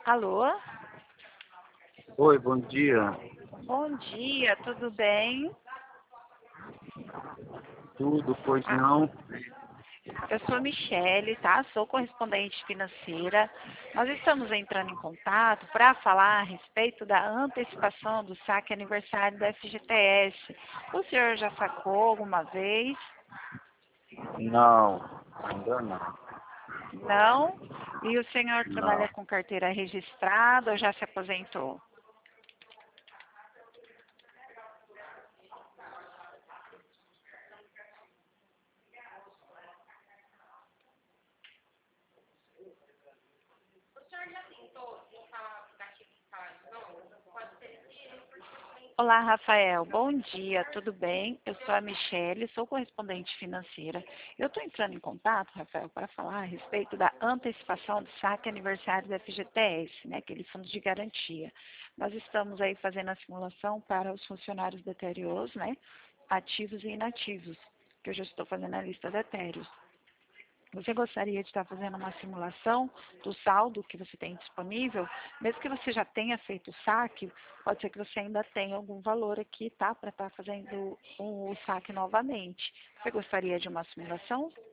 Alô? Oi, bom dia. Bom dia, tudo bem? Tudo, pois Ah, não? eu sou a Michele, tá? Sou correspondente financeira. Nós estamos entrando em contato para falar a respeito da antecipação do saque aniversário da FGTS. O senhor já sacou alguma vez? Não, ainda não. Não? E o senhor trabalha Não. com carteira registrada ou já se aposentou? Olá, Rafael. Bom dia, tudo bem? Eu sou a Michele, sou correspondente financeira. Eu estou entrando em contato, Rafael, para falar a respeito da antecipação do saque aniversário da FGTS, né, aquele fundo de garantia. Nós estamos aí fazendo a simulação para os funcionários da Eterios, né, ativos e inativos, que eu já estou fazendo a lista da Eterios. Você gostaria de estar fazendo uma simulação do saldo que você tem disponível? Mesmo que você já tenha feito o saque, pode ser que você ainda tenha algum valor aqui, tá? Para estar fazendo o saque novamente. Você gostaria de uma simulação?